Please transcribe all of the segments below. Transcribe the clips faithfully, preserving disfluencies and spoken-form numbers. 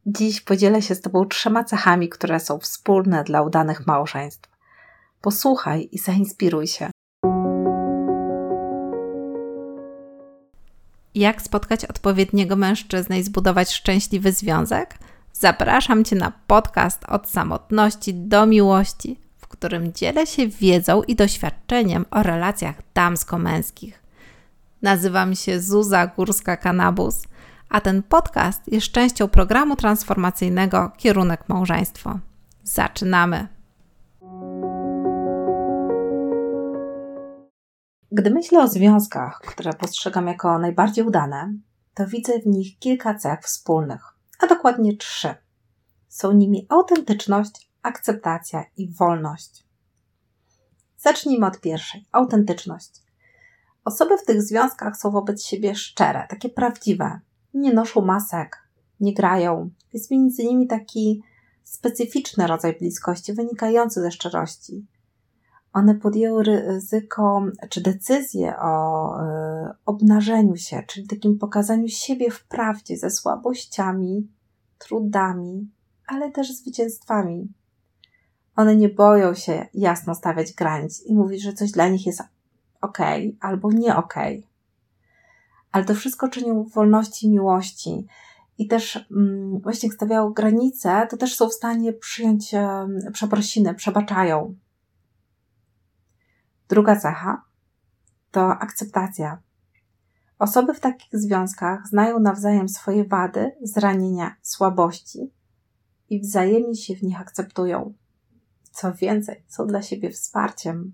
Dziś podzielę się z Tobą trzema cechami, które są wspólne dla udanych małżeństw. Posłuchaj i zainspiruj się. Jak spotkać odpowiedniego mężczyznę i zbudować szczęśliwy związek? Zapraszam Cię na podcast Od samotności do miłości, w którym dzielę się wiedzą i doświadczeniem o relacjach damsko-męskich. Nazywam się Zuza Górska-Kanabus, a ten podcast jest częścią programu transformacyjnego Kierunek Małżeństwo. Zaczynamy! Gdy myślę o związkach, które postrzegam jako najbardziej udane, to widzę w nich kilka cech wspólnych, a dokładnie trzy. Są nimi autentyczność, akceptacja i wolność. Zacznijmy od pierwszej. Autentyczność. Osoby w tych związkach są wobec siebie szczere, takie prawdziwe. Nie noszą masek, nie grają. Jest między nimi taki specyficzny rodzaj bliskości, wynikający ze szczerości. One podjęły ryzyko czy decyzję o y, obnażeniu się, czyli takim pokazaniu siebie w prawdzie, ze słabościami, trudami, ale też zwycięstwami. One nie boją się jasno stawiać granic i mówić, że coś dla nich jest okej albo nie okej. Ale to wszystko czynią w wolności i miłości. I też mm, właśnie jak stawiają granice, to też są w stanie przyjąć e, przeprosiny, przebaczają. Druga cecha to akceptacja. Osoby w takich związkach znają nawzajem swoje wady, zranienia, słabości i wzajemnie się w nich akceptują. Co więcej, są dla siebie wsparciem.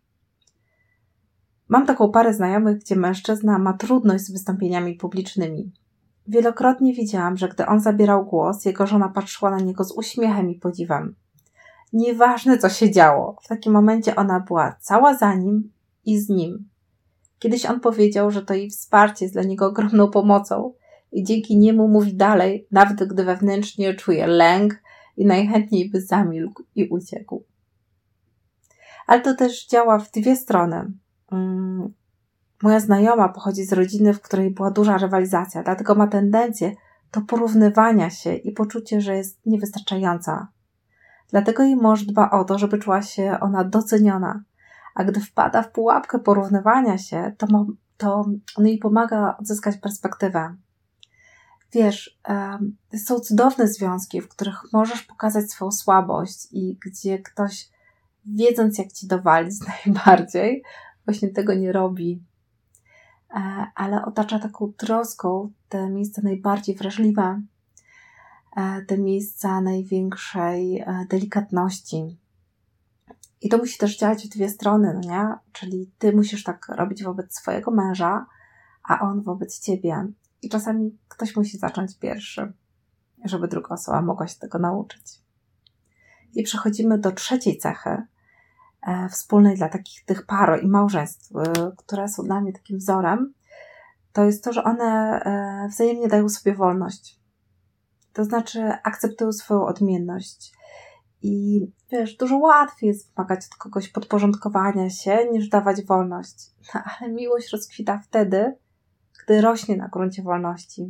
Mam taką parę znajomych, gdzie mężczyzna ma trudność z wystąpieniami publicznymi. Wielokrotnie widziałam, że gdy on zabierał głos, jego żona patrzyła na niego z uśmiechem i podziwem. Nieważne, co się działo, w takim momencie ona była cała za nim i z nim. Kiedyś on powiedział, że to jej wsparcie jest dla niego ogromną pomocą i dzięki niemu mówi dalej, nawet gdy wewnętrznie czuje lęk i najchętniej by zamilkł i uciekł. Ale to też działa w dwie strony. Hmm. Moja znajoma pochodzi z rodziny, w której była duża rywalizacja, dlatego ma tendencję do porównywania się i poczucie, że jest niewystarczająca. Dlatego jej mąż dba o to, żeby czuła się ona doceniona. A gdy wpada w pułapkę porównywania się, to, mo- to on jej pomaga odzyskać perspektywę. Wiesz, um, są cudowne związki, w których możesz pokazać swoją słabość i gdzie ktoś, wiedząc jak ci dowalić najbardziej, właśnie tego nie robi. E, ale otacza taką troską te miejsca najbardziej wrażliwe, e, te miejsca największej e, delikatności. I to musi też działać w dwie strony, no nie? Czyli ty musisz tak robić wobec swojego męża, a on wobec ciebie. I czasami ktoś musi zacząć pierwszy, żeby druga osoba mogła się tego nauczyć. I przechodzimy do trzeciej cechy, e, wspólnej dla takich tych par i małżeństw, e, które są dla mnie takim wzorem. To jest to, że one e, wzajemnie dają sobie wolność. To znaczy akceptują swoją odmienność. I wiesz, dużo łatwiej jest wymagać od kogoś podporządkowania się, niż dawać wolność. No, ale miłość rozkwita wtedy, gdy rośnie na gruncie wolności.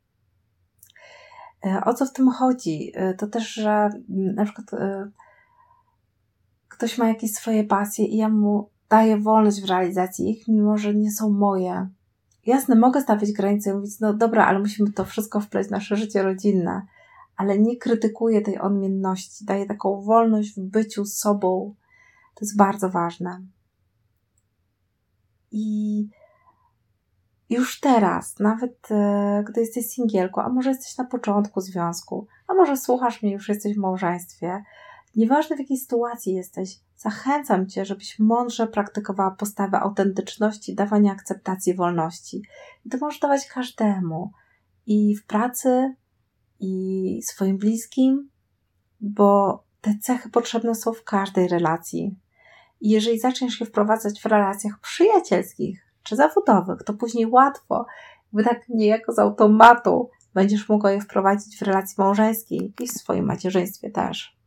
E, o co w tym chodzi? E, to też, że na przykład e, ktoś ma jakieś swoje pasje i ja mu daję wolność w realizacji ich, mimo że nie są moje. Jasne, mogę stawiać granice i mówić, no dobra, ale musimy to wszystko wpleść w nasze życie rodzinne, ale nie krytykuję tej odmienności, daję taką wolność w byciu sobą. To jest bardzo ważne. I już teraz, nawet e, gdy jesteś singielką, a może jesteś na początku związku, a może słuchasz mnie, już jesteś w małżeństwie, nieważne w jakiej sytuacji jesteś, zachęcam Cię, żebyś mądrze praktykowała postawę autentyczności, dawania akceptacji, wolności. I to możesz dawać każdemu. I w pracy, i swoim bliskim, bo te cechy potrzebne są w każdej relacji. I jeżeli zaczniesz je wprowadzać w relacjach przyjacielskich czy zawodowych, to później łatwo, jakby tak niejako z automatu, będziesz mogła je wprowadzić w relacji małżeńskiej i w swoim macierzyństwie też.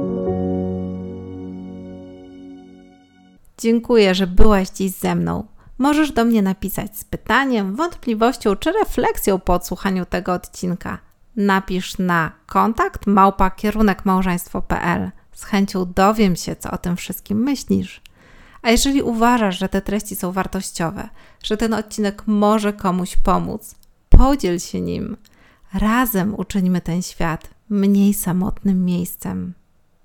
Dziękuję, że byłaś dziś ze mną. Możesz do mnie napisać z pytaniem, wątpliwością czy refleksją po odsłuchaniu tego odcinka. Napisz na kontakt małpa kierunek małżeństwo kropka p l. Z chęcią dowiem się, co o tym wszystkim myślisz. A jeżeli uważasz, że te treści są wartościowe, że ten odcinek może komuś pomóc, podziel się nim. Razem uczyńmy ten świat mniej samotnym miejscem.